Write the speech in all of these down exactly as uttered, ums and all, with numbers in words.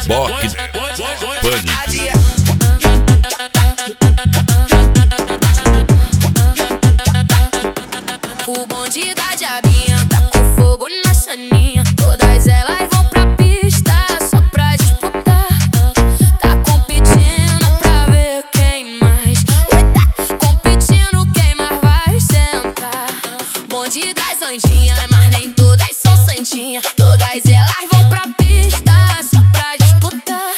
Bock Pânico. O bonde da diabinha tá com fogo na saninha. Todas elas vão pra pista só pra disputar. Tá competindo pra ver quem mais. Tá competindo quem mais vai sentar. Bonde das anjinhas, mas nem todas são santinhas. Todas elas vão pra pista só pra disputar.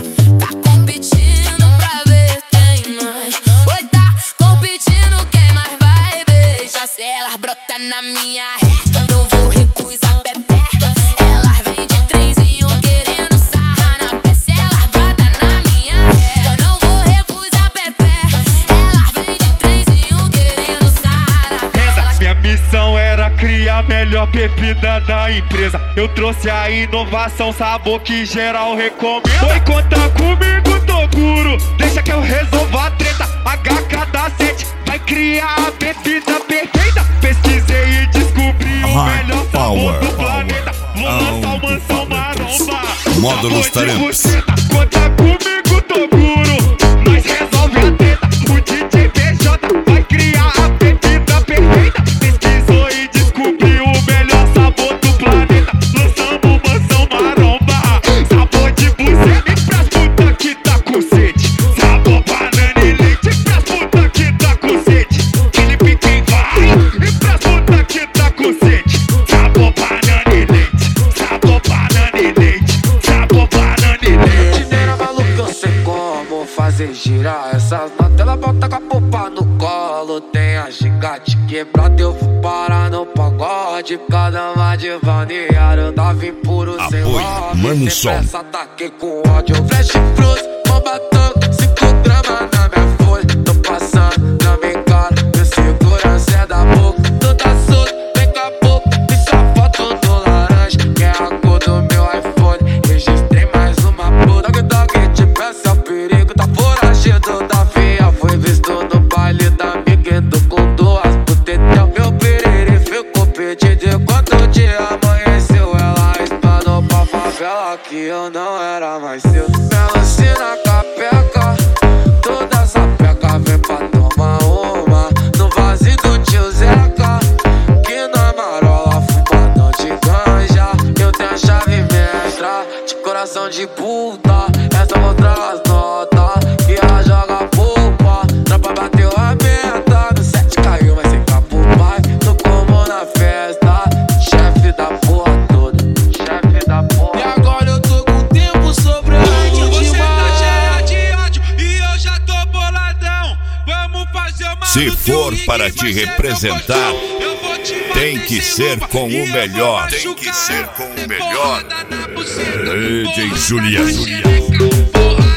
Tá competindo pra ver quem mais. Oi, tá competindo quem mais vai beijar. Se elas brotam na minha reta, não vou recusar bebê. Elas vêm de trenzinho querendo sarrar na pé. Se elas brotam na minha reta, não vou recusar bebê. Elas vêm de trenzinho querendo sarrar na pé. Minha missão era criar a melhor bebida da empresa. Eu trouxe a inovação, sabor que geral recomenda. Foi contar comigo, Toguro, deixa que eu resolva a treta. H K da sete vai criar a bebida perfeita. Pesquisei e descobri o melhor sabor do planeta. Vou lançar o Mansão Maromba, Módulos Talentos. conta comigo, Toguro, nós resolve a treta. O D J B J vai criar a bebida perfeita. Pesquisou e descobriu o melhor sabor do planeta. Lançamos Mansão Maromba, sabor de buceta. E pras puta que tá com sede, sabor banana e leite. E pras puta que tá com sede, Felipe quem vai. E pras puta que tá com sede, sabor banana e leite. Sabor banana e leite. Sabor banana e leite. Mineira maluca, eu sei como fazer girar essas notas. Ela bota com a popa no colo. Tem a gigante quebrada, eu vou parar no pagode. Cada uma de vanilhar, eu tava impuro sem Apoio, love. Mano Sem Som. pressa, ataquei com ódio. Flash Cruz, bomba tanque, cinco gramas na minha folha. Tô passando na minha cara, meu segurança é da boca. Tu tá solto, vem com a boca, e só foto do laranja, que é a cor do meu iPhone. Registrei mais uma puta. Dog, dog, te peça, o perigo tá foragido da via. Foi visto no baile da Miguel com duas putetel. Meu piriri ficou pedido enquanto o dia amanheceu. Ela espanou pra favela que eu não era mais seu. Melancia capeca, toda essa peca vem pra tomar uma no vazio do tio Zeca, que na marola fumadão de ganja. Eu tenho a chave mestra de coração de puta. Essa vou tragar as notas que ela joga polpa. Tropa bateu a meta, no set caiu, mas sem capo pai. Tô como na festa, chefe da porra toda, chefe da porra. E agora eu tô com tempo sobrando Você tá demais. cheia de ódio e eu já tô boladão. Vamos fazer uma Se luta, for o ringue para vai te ser representar, meu colchão. Eu vou te bater tem que sem ser luva com e o eu vou melhor. machucar. Tem que ser com o Porrada melhor. na buceta, D J porrada Juliano. na xereca, porrada